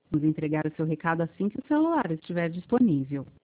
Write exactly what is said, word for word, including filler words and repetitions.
Vamos entregar o seu recado assim que o celular estiver disponível.